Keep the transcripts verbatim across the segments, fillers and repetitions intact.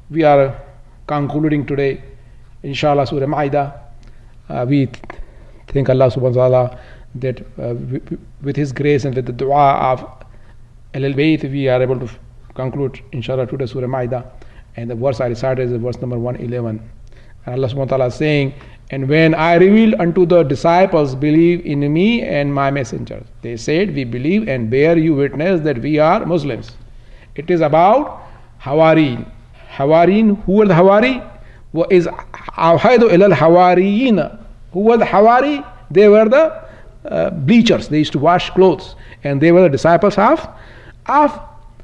we are concluding today, inshallah, Surah Ma'idah. Uh, we thank Allah subhanahu wa ta'ala that uh, with His grace and with the dua of Ahlul Bayt, we are able to conclude, inshallah, today Surah Ma'idah. And the verse I recited is verse number one eleven. And Allah subhanahu wa ta'ala is saying, and when I revealed unto the disciples, believe in me and my messengers, they said, we believe and bear you witness that we are Muslims. It is about Hawarin. Hawarin, who were the Hawari? Who is Awhaidu ilal Hawariyin? Who were the Hawari? They were the uh, bleachers. They used to wash clothes. And they were the disciples of, of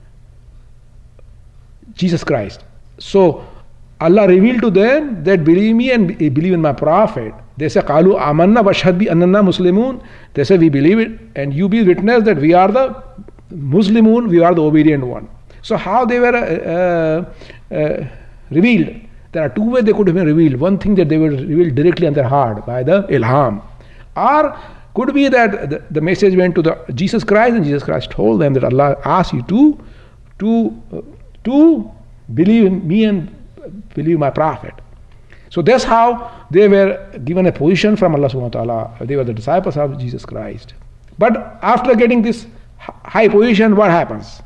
Jesus Christ. So Allah revealed to them that believe me and believe in my prophet. They say, Qalu amanna washhad bi annana muslimun. They say, we believe it and you be witness that we are the Muslimun, we are the obedient one. So how they were uh, uh, revealed? There are two ways they could have been revealed. One thing that they were revealed directly on their heart by the ilham. Or could be that the, the message went to the Jesus Christ and Jesus Christ told them that Allah asked you to, to, uh, to believe in me and believe my prophet. So that's how they were given a position from Allah subhanahu wa ta'ala. They were the disciples of Jesus Christ. But after getting this high position, what happens?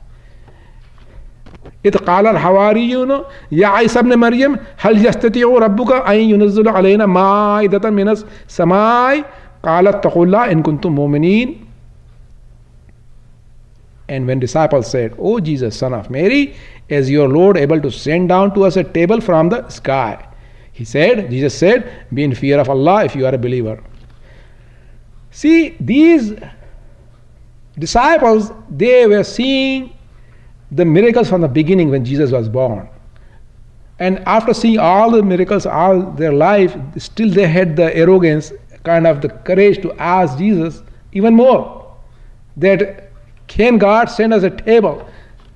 إذ قال الحواريون يا عيسى ابن مريم هل يستطيع ربك أن ينزل علينا مائدة من السماء قال اتقوا الله إن كنتم مؤمنين. And when disciples said, O Jesus, son of Mary, is your Lord able to send down to us a table from the sky? He said, Jesus said, be in fear of Allah if you are a believer. See, these disciples, they were seeing the miracles from the beginning when Jesus was born. And after seeing all the miracles all their life, still they had the arrogance, kind of the courage to ask Jesus even more. That can God send us a table?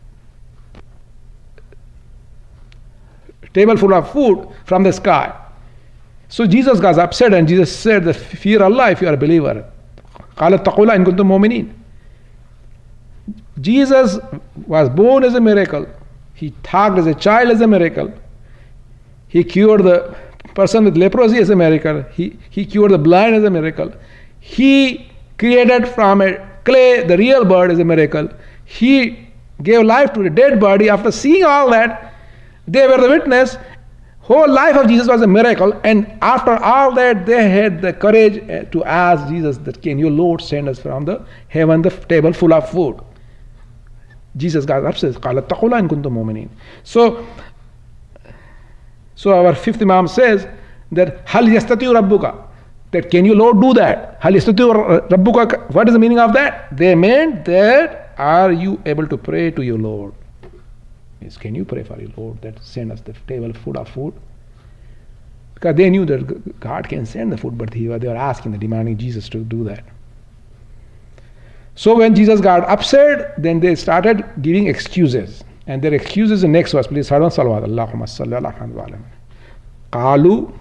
Table full of food from the sky. So Jesus got upset and Jesus said that fear Allah if you are a believer. قَالَ اتَّقُوا اللَّهَ إِن كُنتُم مُؤْمِنِينَ. Jesus was born as a miracle. He talked as a child as a miracle. He cured the person with leprosy as a miracle. He, he cured the blind as a miracle. He created from a clay the real bird as a miracle. He gave life to a dead body. After seeing all that, they were the witness. Whole life of Jesus was a miracle. And after all that, they had the courage to ask Jesus that, can your Lord send us from the heaven the table full of food? Jesus got upset. قَالَ اتَّقُوا اللَّهَ إِن كُنتُم مُؤْمِنِينَ. So, so our fifth Imam says that هَلْ يَسْتَطِيعُ رَبُّكَ, that can you Lord do that? هَلْ يَسْتَطِيعُ رَبُّكَ, what is the meaning of that? They meant that, are you able to pray to your Lord? Yes, can you pray for your Lord that send us the table full of food? Because they knew that God can send the food, but they were asking, demanding Jesus to do that. So when Jesus got upset, then they started giving excuses. And their excuses in the next verse. Please, Harun Salawat. Allahumma salli ala Muhammad wa ala Muhammad. قالوا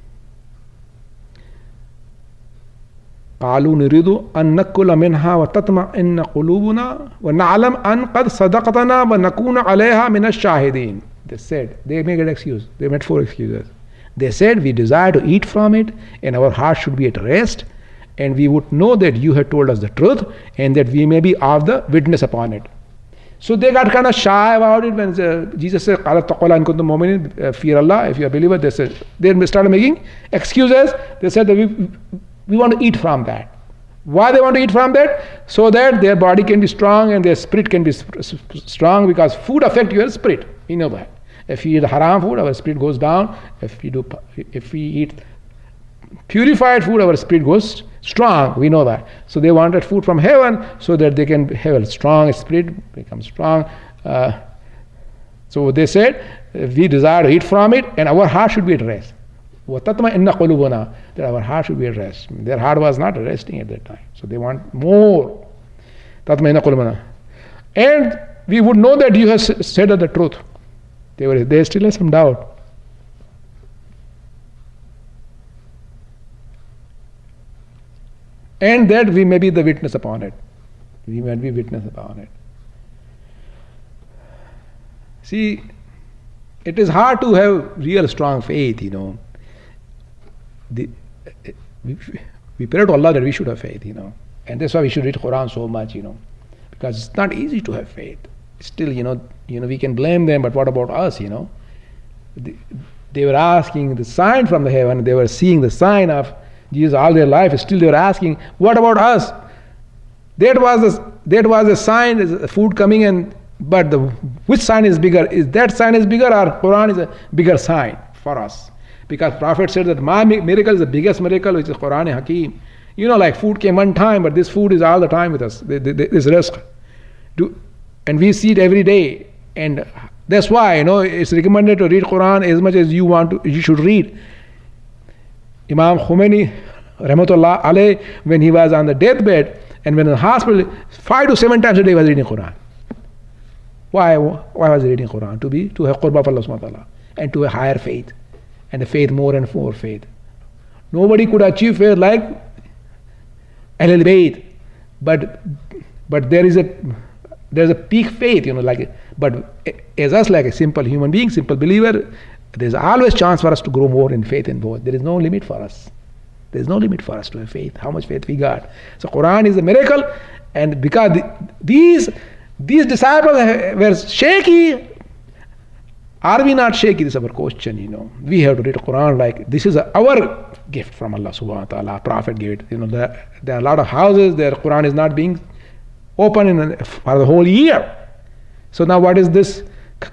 قالوا نريد أن نأكل منها وتطمئن قلوبنا ونعلم أن قد صدقتنا ونكون عليها من الشاهدين. They said, they made an excuse. They made four excuses. They said, we desire to eat from it and our heart should be at rest and we would know that you have told us the truth and that we may be of the witness upon it. So they got kind of shy about it when uh, Jesus said, قَالَ اتَّقُوا اللَّهَ إِن كُنتُم مُؤْمِنِينَ, fear Allah if you are a believer. They said, they started making excuses. They said that we, we want to eat from that. Why they want to eat from that? So that their body can be strong and their spirit can be strong, because food affects your spirit. You know that. If we eat haram food, our spirit goes down. If we do, if we eat purified food, our spirit goes strong. We know that. So they wanted food from heaven so that they can have a strong spirit, become strong. Uh, so they said, we desire to eat from it and our heart should be at rest. وَتَطْمَئِنَّ قُلُوبُنَا, that our heart should be at rest. Their heart was not resting at that time. So they want more. تَطْمَئِنَّ قُلُوبُنَا. And we would know that you have said the truth. They were they still have some doubt. And that we may be the witness upon it. We may be witness upon it. See, it is hard to have real strong faith, you know. The, we, we pray to Allah that we should have faith, you know. And that's why we should read Quran so much, you know. Because it's not easy to have faith. Still, you know, you know, we can blame them, but what about us, you know? They, they were asking the sign from the heaven, they were seeing the sign of Jesus all their life, still they were asking, what about us? That was the, that was a sign, is food coming in, but the, which sign is bigger? Is that sign is bigger, or Quran is a bigger sign for us? Because Prophet said that my miracle is the biggest miracle, which is Quran Hakim. You know, like food came one time, but this food is all the time with us. This risk. Do, and we see it every day. And that's why, you know, it's recommended to read Quran as much as you want to, you should read. Imam Khomeini, Rahmatullah alayh, when he was on the deathbed and when in the hospital, five to seven times a day he was reading Quran. Why? Why was he reading Quran? To be, to have qurba of Allah subhanahu wa ta'ala and to a higher faith. And the faith, more and more faith. Nobody could achieve faith like Ahlul Bayt, but but there is a there's a peak faith, you know, like. But as us, like a simple human being, simple believer, there's always chance for us to grow more in faith in both. There is no limit for us. There is no limit for us to have faith. How much faith we got? So Quran is a miracle, and because the, these these disciples were shaky. Are we not shaky? This is our question, you know. We have to read Quran like this is a, our gift from Allah subhanahu wa ta'ala. Prophet gave it. You know, there, there are a lot of houses, their Quran is not being open in, for the whole year. So now what is this?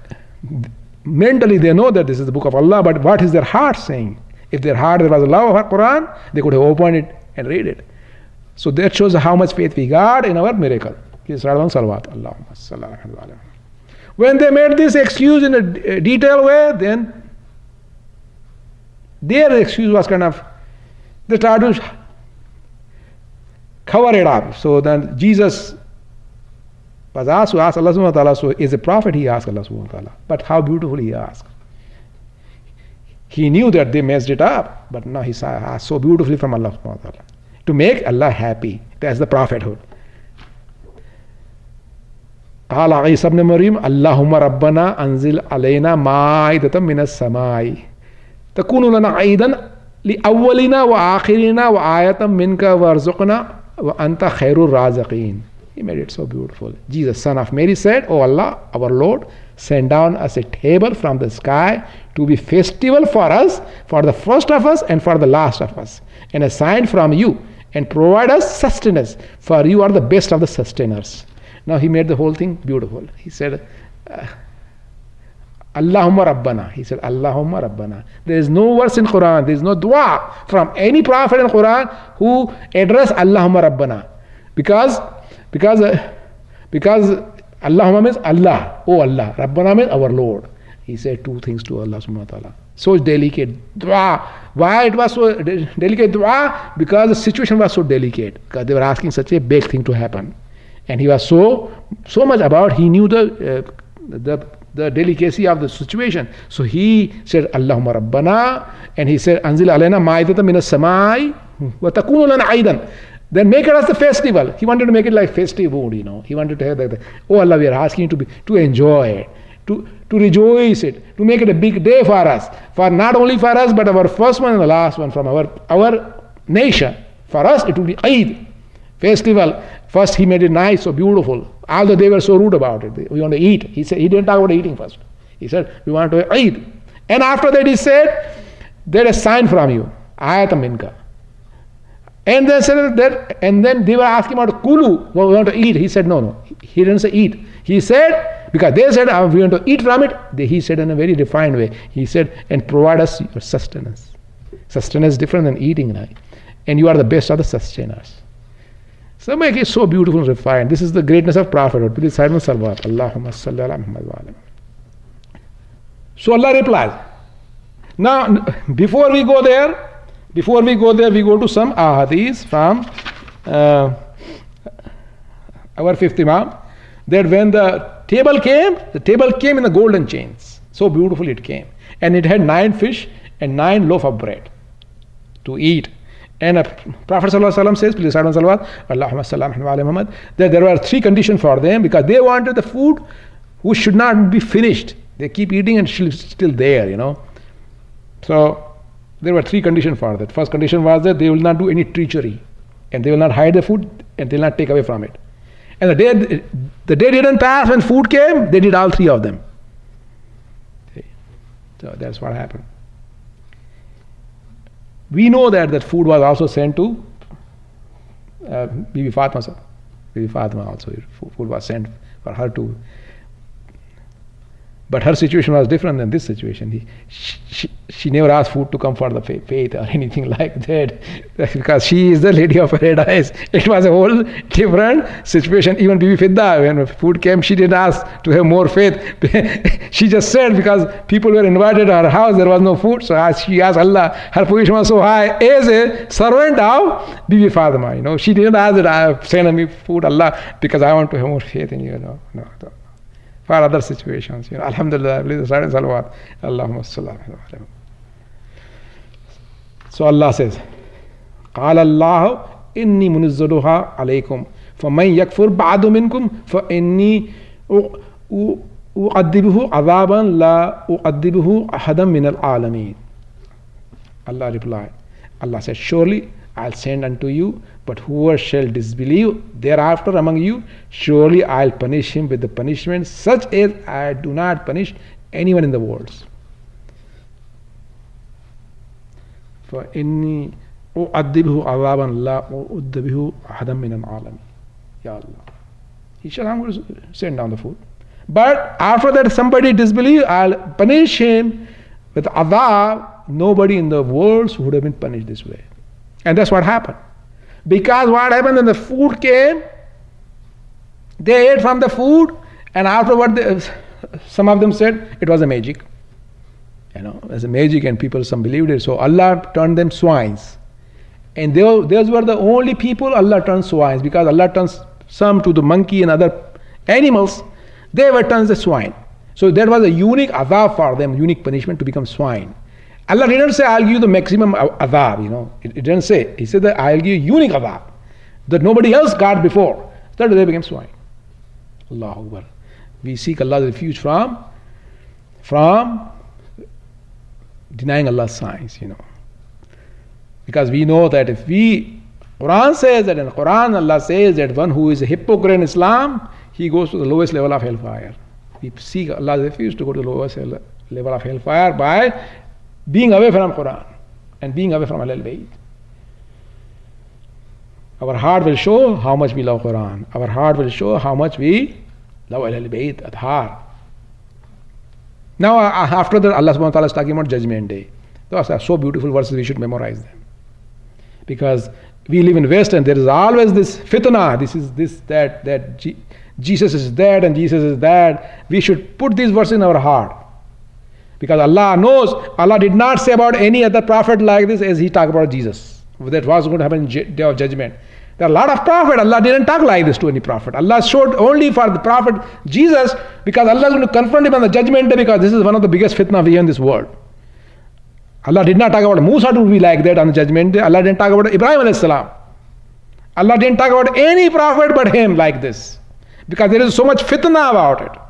Mentally they know that this is the book of Allah, but what is their heart saying? If their heart there was a love of Quran, they could have opened it and read it. So that shows how much faith we got in our miracle. Please start on salawat. Allahumma sallallahu alaihi wa sallam. When they made this excuse in a detailed way, then their excuse was kind of, they tried to cover it up. So then Jesus was asked to ask Allah subhanahu wa ta'ala, so as a prophet he asked Allah subhanahu wa ta'ala. But how beautifully he asked. He knew that they messed it up, but now he asked so beautifully from Allah subhanahu wa ta'ala. To make Allah happy. That's the prophethood. قال عيسى ابن مريم اللهم ربنا أنزل علينا مائدة من السماء تكون لنا عيدا لأولنا وآخرنا وآية منك وارزقنا وأنت خير الرازقين. He made it so beautiful. Jesus, son of Mary, said, "Oh Allah, our Lord, send down us a table from the sky to be festival for us, for the first of us and for the last of us, and a sign from you, and provide us sustenance, for you are the best of the sustainers." Now he made the whole thing beautiful. He said, uh, Allahumma Rabbana. He said, Allahumma Rabbana. There is no verse in Quran, there is no dua from any prophet in Quran who address Allahumma Rabbana. Because, because, uh, because Allahumma means Allah, oh Allah. Rabbana means our Lord. He said two things to Allah subhanahu wa ta'ala. So delicate dua. Why it was so de- delicate dua? Because the situation was so delicate. Because they were asking such a big thing to happen. And he was so so much about, he knew the uh, the the delicacy of the situation. So he said, Allahumma Rabbana, and he said, Anzil alayna ma'idatan minas samai wa takunu lana aidan. Then make it as the festival. He wanted to make it like festive mood, you know. He wanted to have that, oh Allah, we are asking you to be to enjoy it, to to rejoice it, to make it a big day for us, for not only for us, but our first one and the last one from our our nation. For us, it will be Eid, festival. First he made it nice, so beautiful. Although they were so rude about it. We want to eat. He said he didn't talk about eating first. He said, we want to eat. And after that he said, there is a sign from you. Ayatam minka. And then said that, and then they were asking about kulu, well, we want to eat. He said, no, no. He didn't say eat. He said, because they said, oh, we want to eat from it. He said in a very refined way. He said, and provide us your sustenance. Sustenance is different than eating. Right? And you are the best of the sustainers. So make it so beautiful and refined. This is the greatness of prophethood. Please say salawat. Allahumma salli ala Muhammad wa ala. So Allah replies. Now, before we go there, before we go there, we go to some ahadith from uh, our fifth Imam. That when the table came, the table came in the golden chains. So beautifully it came. And it had nine fish and nine loaf of bread to eat. And uh, Prophet ﷺ says, please start on salawat, Allahumma sallam ala Muhammad, that there were three conditions for them because they wanted the food which should not be finished. They keep eating and she's still there, you know. So there were three conditions for that. First condition was that they will not do any treachery, and they will not hide the food, and they will not take away from it. And the day the day didn't pass when food came, they did all three of them. Okay. So that's what happened. We know that that food was also sent to uh, Bibi Fatima. Sir. Bibi Fatima also, food was sent for her to. But her situation was different than this situation. He, she, she, she never asked food to come for the faith or anything like that, because she is the lady of paradise. It was a whole different situation. Even Bibi Fidda, when food came, she didn't ask to have more faith. She just said, because people were invited to her house, there was no food, so as she asked Allah. Her position was so high as a servant of Bibi Fatima. You know, she didn't ask that I send me food, Allah, because I want to have more faith in you. No, no, no. For other situations, you know, Alhamdulillah, please start in salawat. Allahumma sallallahu. So Allah says, قال الله إني منزلها عليكم فمن يكفر بعد منكم فإني أعذبه عذابا لا أعذبه أحدا من العالمين. Allah replied, Allah said, surely I'll send unto you, but whoever shall disbelieve thereafter among you, surely I'll punish him with the punishment such as I do not punish anyone in the world. For inni u'addibuhu azaban la u'addibuhu ahadan min al-alamin. Ya Allah. He shall, I'm going to send down the food. But after that somebody disbelieve, I'll punish him with azab. Nobody in the world would have been punished this way. And that's what happened. Because what happened when the food came, they ate from the food, and afterward they, some of them said it was a magic. You know, it was a magic, and people, some believed it. So Allah turned them swines. And they, those were the only people Allah turned swines, because Allah turns some to the monkey and other animals. They were turned the swine. So that was a unique azab for them, unique punishment to become swine. Allah didn't say, I'll give you the maximum azab, you know. It, it didn't say. He said that I'll give you unique azab that nobody else got before. That they became swine. Allahu Akbar. We seek Allah's refuge from, from denying Allah's signs, you know. Because we know that if we, Quran says that in the Quran, Allah says that one who is a hypocrite in Islam, he goes to the lowest level of hellfire. We seek Allah's refuge to go to the lowest level of hellfire by being away from Quran and being away from Ahlul Bayt. Our heart will show how much we love Quran. Our heart will show how much we love Ahlul Bayt at heart. Now after that, Allah subhanahu wa ta'ala is talking about Judgment Day. Those are so beautiful verses, we should memorize them. Because we live in West and there is always this fitna, this is this, that, that G- Jesus is that and Jesus is that. We should put these verses in our heart. Because Allah knows, Allah did not say about any other prophet like this as He talked about Jesus. That was going to happen in Day of Judgment. There are a lot of prophets, Allah didn't talk like this to any prophet. Allah showed only for the prophet Jesus, because Allah is going to confront him on the Judgment Day, because this is one of the biggest fitna we have in this world. Allah did not talk about Musa to be like that on the Judgment Day. Allah didn't talk about Ibrahim alayhi salam. Allah didn't talk about any prophet but him like this. Because there is so much fitna about it.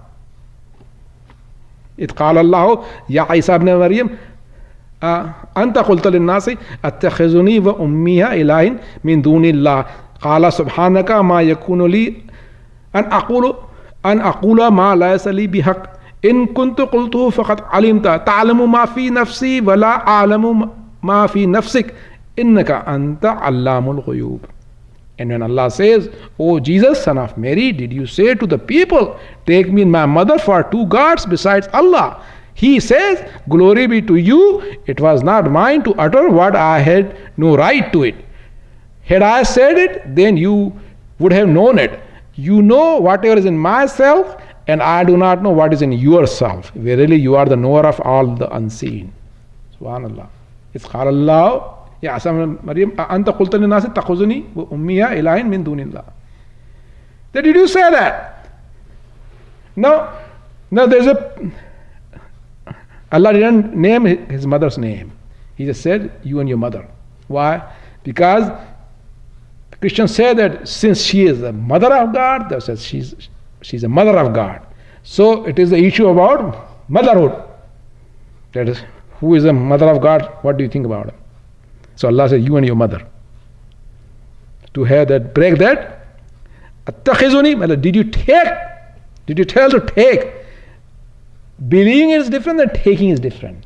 إذ قال الله يا عيسى ابن مريم أنت قلت للناس اتخذوني وأمي إلهين من دون الله قال سبحانك ما يكون لي أن أقول أن أقول ما ليس لي بحق إن كنت قلته فقد علمت تعلم ما في نفسي ولا أعلم ما في نفسك إنك أنت علام الغيوب. And when Allah says, O Jesus, son of Mary, did you say to the people, take me and my mother for two gods besides Allah? He says, glory be to you, it was not mine to utter what I had no right to it. Had I said it, then you would have known it. You know whatever is in myself, and I do not know what is in yourself. Verily you are the knower of all the unseen. Subhanallah. It's قال الله يا عيسى مريم أنت قلت للناس اتخذوني وأمي إلهين من دون الله. Did you say that? No. No, there's a Allah didn't name his mother's name. He just said, you and your mother. Why? Because Christians say that since she is the mother of God, they says she's she's a mother of God. So it is the issue about motherhood. That is, who is the mother of God? What do you think about it? So Allah says, you and your mother. To have that, break that. Attakhizuni, did you take? Did you tell to take? Believing is different than taking is different.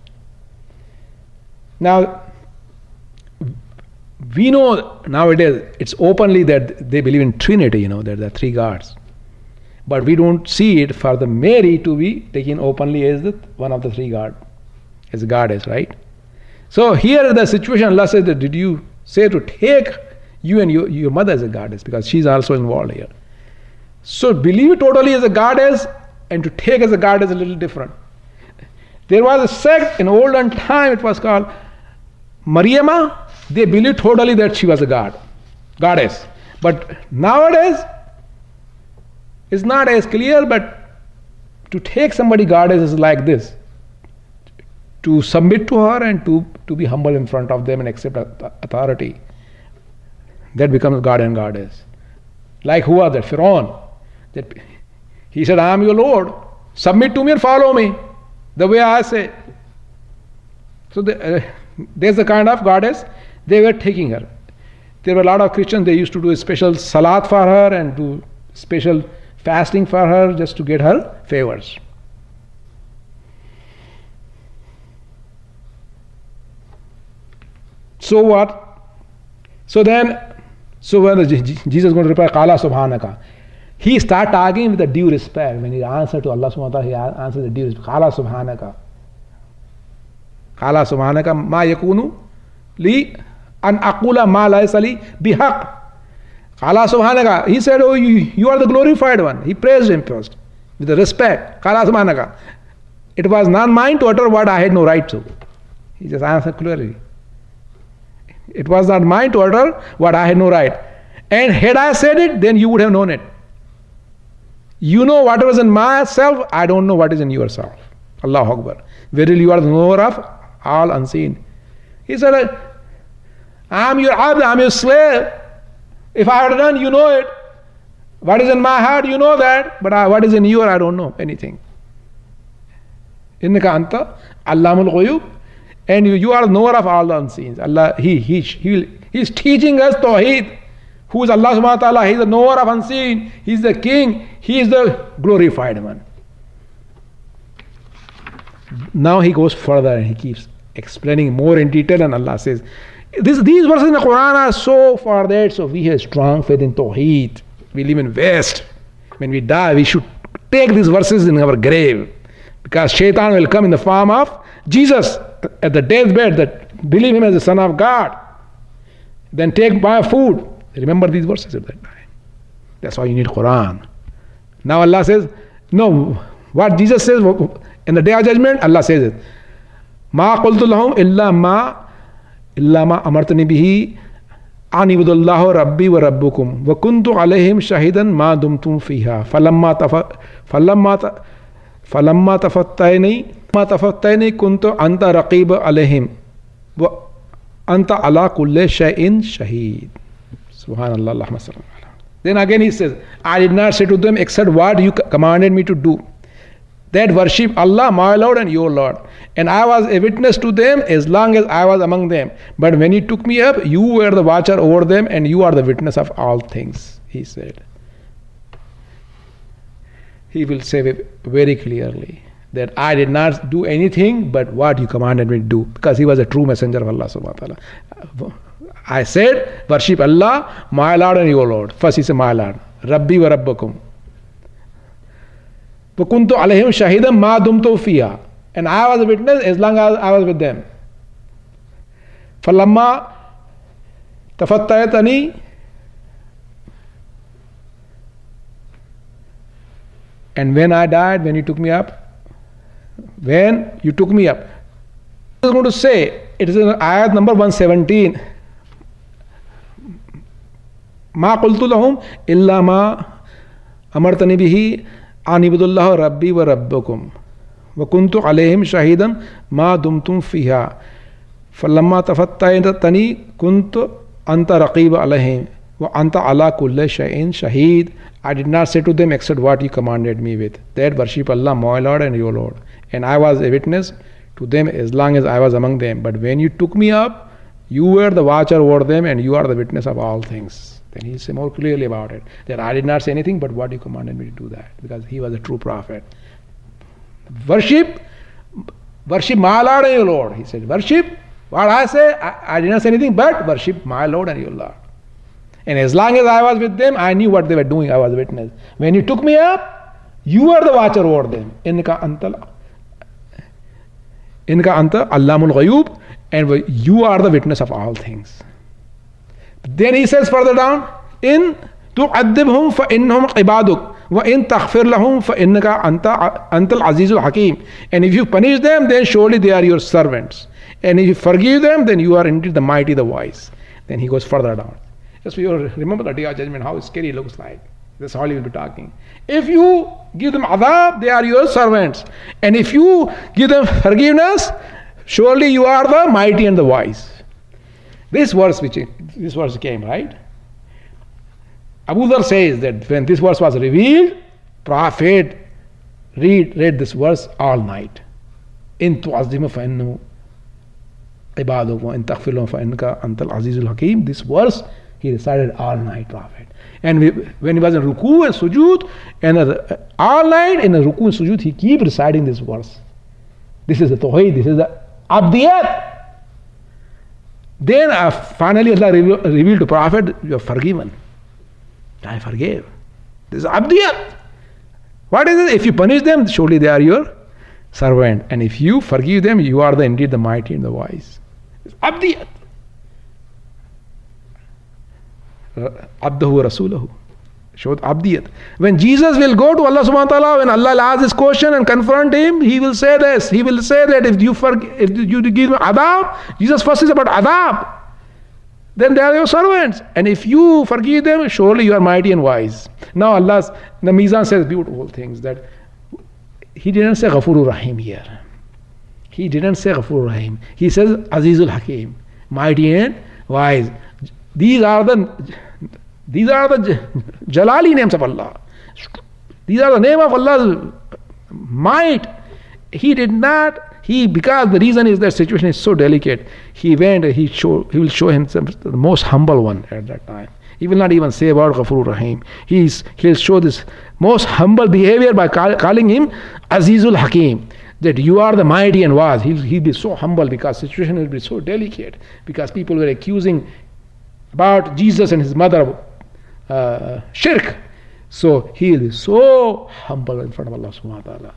Now, we know nowadays it's openly that they believe in Trinity, you know, that there are three gods. But we don't see it for the Mary to be taken openly as the one of the three gods, as a goddess, right? So here the situation, Allah says that did you say to take you and your, your mother as a goddess, because she's also involved here. So believe totally as a goddess and to take as a goddess is a little different. There was a sect in olden time, it was called Mariama. They believed totally that she was a god, goddess. But nowadays, it's not as clear, but to take somebody goddess is like this. To submit to her and to, to be humble in front of them and accept authority. That becomes god and goddess. Like who are they? Pharaoh. That he said, I am your Lord. Submit to me and follow me the way I say. So the, uh, there's the kind of goddess they were taking her. There were a lot of Christians, they used to do a special salat for her and do special fasting for her just to get her favors. So what? So then, so when the, Jesus is going to reply, Qala Subhanaka, he start arguing with the due respect. When he answered to Allah subhanahu wa ta'ala, he answered the due respect. Qala Subhanaka. Qala Subhanaka ma yakunu li an aqula ma laysa li bihaq. Qala Subhanaka. He said, oh, you, you are the glorified one. He praised him first with the respect. Qala Subhanaka. It was not mine to utter what I had no right to. He just answered clearly. It was not mine to utter what I had no right. And had I said it, then you would have known it. You know what was in myself, I don't know what is in yourself. Allahu Akbar. Verily you are the knower of all unseen. He said, I am your abd, I am your slave. If I had done, you know it. What is in my heart, you know that. But I, what is in your, I don't know anything. Innaka anta allamul ghuyub. And you, you are the knower of all the unseen. Allah, he, he, he, he is teaching us Tawheed. Who is Allah subhanahu wa ta'ala? He is the knower of unseen. He is the king. He is the glorified one. Now he goes further and he keeps explaining more in detail, and Allah says, this, these verses in the Quran are so far that, so we have strong faith in Tawheed. We live in West. When we die, we should take these verses in our grave. Because Shaitan will come in the form of Jesus at the deathbed, that believe him as the Son of God. Then take my food. Remember these verses at that time. That's why you need Quran. Now Allah says, no, what Jesus says in the day of judgment, Allah says it. Ma qultu lahum illa ma illa ma amartani bihi an ibudullahu rabbi wa rabbukum wa kuntu alayhim shahidan ma dumtum fiha falamma tafa falamma ta, falamma tafattayni ma tafattayni kuntu anta raqib alayhim wa anta ala kulli shay'in shaheed. Subhanallah, Allahumma salli ala. Then again he says, I did not say to them except what you commanded me to do, that worship Allah, my Lord and your Lord. And I was a witness to them as long as I was among them. But when you took me up, you were the watcher over them, and you are the witness of all things, he said. He will say very clearly that I did not do anything but what you commanded me to do, because he was a true messenger of Allah subhanahu wa ta'ala. I said, worship Allah, my Lord and your Lord. First he said, my Lord. Rabbi wa Rabbakum. وَكُنْتُ عَلَيْهِمْ شَهِيدًا مَا دُمْتُ فِيهَا. And I was a witness as long as I was with them. فَلَمَّا تَفَتَّيْتَنِي. And when I died, when you took me up, when you took me up. I was going to say, it is in ayat number one seventeen. Ma qultu lahum illa ma amartani bihi an ibudullah rabbi wa rabbukum wa kuntu alayhim shahidan ma dumtum fiha falamma tafattaytani kuntu anta raqib alayhim wa anta ala kulli shay'in shaheed. I did not say to them except what you commanded me with, that worship Allah, my Lord and your Lord. and I was a witness to them as long as I was among them. But when you took me up, you were the watcher over them, and you are the witness of all things. Then he said more clearly about it, that I did not say anything but what you commanded me to do that, because he was a true prophet. Worship, worship my Lord and your Lord. He said, worship what I say, I, I did not say anything but worship my Lord and your Lord. And as long as I was with them, I knew what they were doing. I was a witness. When you took me up, you were the watcher over them. Inka anta Inka anta Allamul Ghayub, and you are the witness of all things. Then he says further down, in tu'addibhum fa innahum ibaduk wa in taghfir lahum fa innaka anta antal azizul hakim. And if you punish them, then surely they are your servants. And if you forgive them, then you are indeed the mighty, the wise. Then he goes further down. Just you remember the day of judgment, how scary it looks like. That's all he will be talking. If you give them adab, they are your servants. And if you give them forgiveness, surely you are the mighty and the wise. This verse which this verse came, right? Abu Dhar says that when this verse was revealed, Prophet read read this verse all night. In tu'azzimu fa innahu ibaduk wa in taghfir lahum fa innaka antal azizul hakim. This verse he recited all night, Prophet. And we, when he was in ruku and sujood, and uh, all night in a ruku and sujood, he keep reciting this verse. This is the tawheed, this is the abdiyat. Then uh, finally Allah revealed, revealed to Prophet, you are forgiven. I forgave. This is abdiyat. What is it? If you punish them, surely they are your servant. And if you forgive them, you are the indeed the mighty and the wise. It's abdiyat. Abdahu Rasulahu. Showed abdiyat. When Jesus will go to Allah subhanahu wa ta'ala, when Allah will ask this question and confront him, he will say this. He will say that if you forgive, if you give him adab, Jesus first is about adab. Then they are your servants. And if you forgive them, surely you are mighty and wise. Now Allah's, the Mizan says beautiful things, that he didn't say Ghafurur Rahim here. He didn't say Ghafurur Rahim. He says Azizul Hakim, mighty and wise. These are the these are the Jalali names of Allah. These are the name of Allah's might. He did not, he because the reason is that situation is so delicate, he went he show he will show himself the most humble one at that time. He will not even say about Ghafurur Rahim. He's he'll show this most humble behavior by call, calling him Azizul Hakim. That you are the mighty and wise. He'll, he'll be so humble because situation will be so delicate. Because people were accusing about Jesus and his mother uh, shirk. So he is so humble in front of Allah subhanahu wa ta'ala.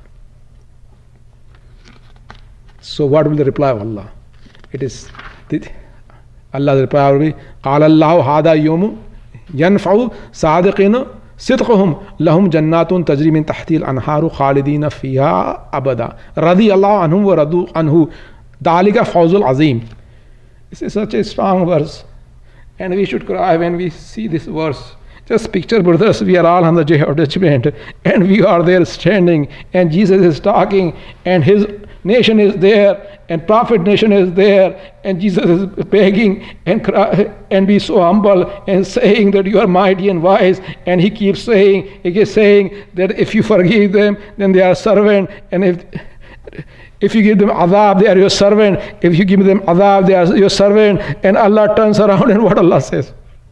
So what will the reply of Allah? It is Allah's reply will be قال الله هذا يوم ينفع صادقين صدقهم لهم جنات تجري من تحت الأنهار خالدين فيها أبدا رضي الله عنهم ورضوا عنه ذلك فوز العظيم. This is such a strong verse. And we should cry when we see this verse. Just picture, brothers, we are all on the day of judgment, and we are there standing, and Jesus is talking, and his nation is there, and Prophet nation is there, and Jesus is begging and cry, and be so humble and saying that you are mighty and wise. And he keeps saying, he keeps saying that if you forgive them, then they are servant, and if If you give them adab, they are your servant. If you give them adab, they are your servant. And Allah turns around and what Allah says?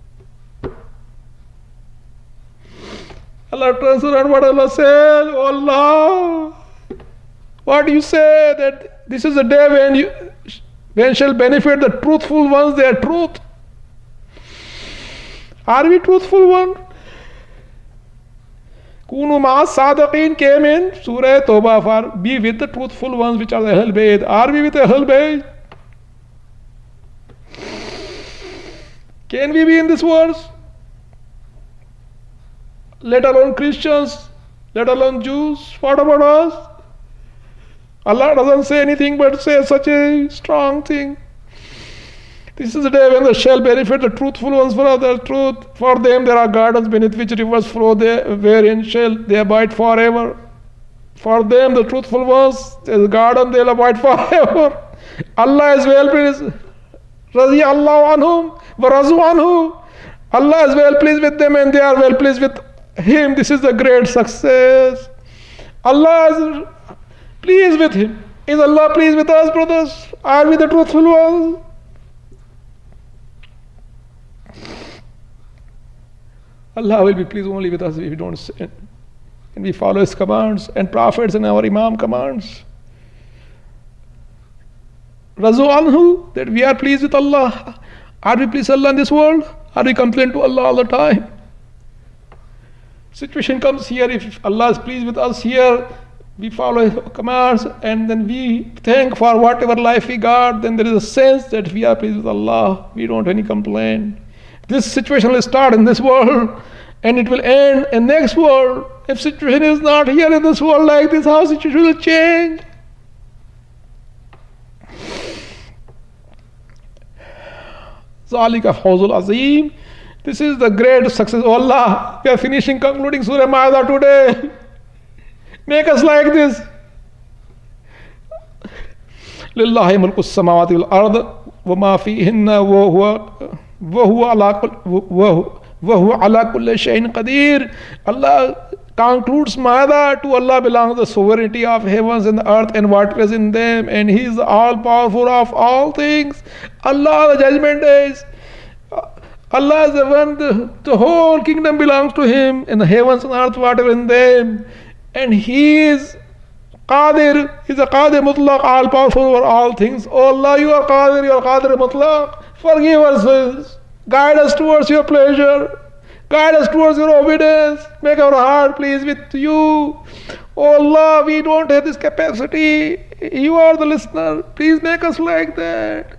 Allah turns around what Allah says. Oh Allah, what do you say? That this is the day when you when shall benefit the truthful ones their truth. Are we truthful ones? Kunu ma'as sadiqeen came in Surah Tawbah for be with the truthful ones which are the Ahlul Bayt. Are we with the Ahlul Bayt? Can we be in this verse? Let alone Christians, let alone Jews. What about us? Allah doesn't say anything but says such a strong thing. This is the day when they shall benefit the truthful ones for their truth. For them there are gardens beneath which rivers flow, there, wherein shall they abide forever. For them, the truthful ones, there is a garden, they'll abide forever. Allah is well pleased. Razi Allah anhum wa razu anhu. Allah is well pleased with them and they are well pleased with Him. This is the great success. Allah is pleased with him. Is Allah pleased with us, brothers? Are we the truthful ones? Allah will be pleased only with us if we don't sin. And we follow His commands and Prophets and our Imam commands. Razu anhu, that we are pleased with Allah. Are we pleased with Allah in this world? Are we complain to Allah all the time? Situation comes here, if Allah is pleased with us here, we follow His commands and then we thank for whatever life we got, then there is a sense that we are pleased with Allah. We don't have any complaint. This situation will start in this world and it will end in next world. If situation is not here in this world like this, how situation will change? Zalika Fawzul Azim. This is the great success of Allah. We are finishing, concluding Surah Ma'idah today. Make us like this. Lillahi mulku as-samawati wal ard wa ma fihinna wa huwa wa huwa ala wa huwa ala kulli shay'in qadir. Allah concludes Ma'idah, to Allah belongs the sovereignty of heavens and the earth and what is in them, and He is all powerful of all things. Allah, the judgment days. Allah is the one, the, the whole kingdom belongs to Him, and the heavens and earth, whatever in them. And He is Qadir, He is a Qadir Mutlaq, all powerful over all things. Oh Allah, You are Qadir, You are Qadir Mutlaq. Forgive our sins. Guide us towards Your pleasure. Guide us towards Your obedience. Make our heart pleased with You. Oh Allah, we don't have this capacity. You are the listener. Please make us like that.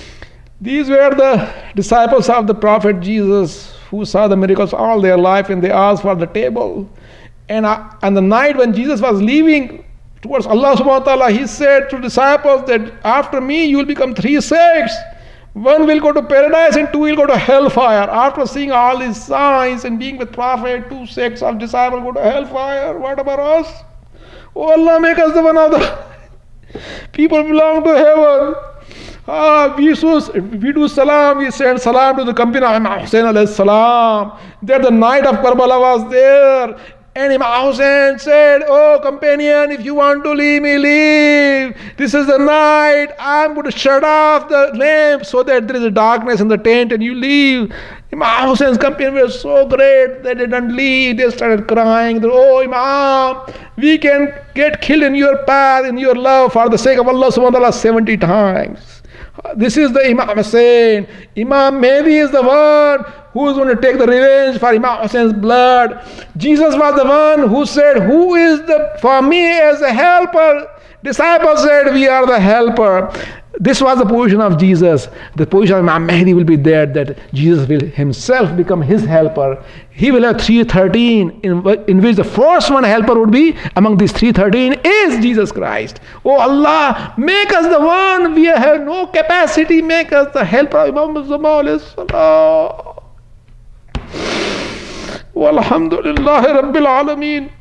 These were the disciples of the Prophet Jesus who saw the miracles all their life, and they asked for the table. And uh, on the night when Jesus was leaving towards Allah subhanahu wa ta'ala, He said to disciples that after me you will become three sects. One will go to paradise and two will go to hellfire. After seeing all these signs and being with Prophet, two sects of disciples go to hellfire. What about us? Oh Allah, make us the one of the people belong to heaven. Ah, we, so, we do salam, we send salam to the company of Imam Hussain alayhi salam. That the night of Karbala was there. And Imam Hussain said, oh companion, if you want to leave me, leave. This is the night. I'm going to shut off the lamp so that there is a darkness in the tent and you leave. Imam Hussain's companion were so great that they didn't leave. They started crying. Oh Imam, we can get killed in your path, in your love, for the sake of Allah subhanahu wa ta'ala seventy times. This is the Imam Hussain. Imam Mahdi is the one who is going to take the revenge for Imam Hussein's blood. Jesus was the one who said, who is the for me as a helper? Disciples said, we are the helper. This was the position of Jesus. The position of Imam Mahdi will be there, that Jesus will himself become his helper. He will have three thirteen, in, in which the first one helper would be among these three thirteen is Jesus Christ. Oh Allah, make us the one. We have no capacity. Make us the helper of Imam Muhammad. Walhamdulillahi Rabbil Alameen.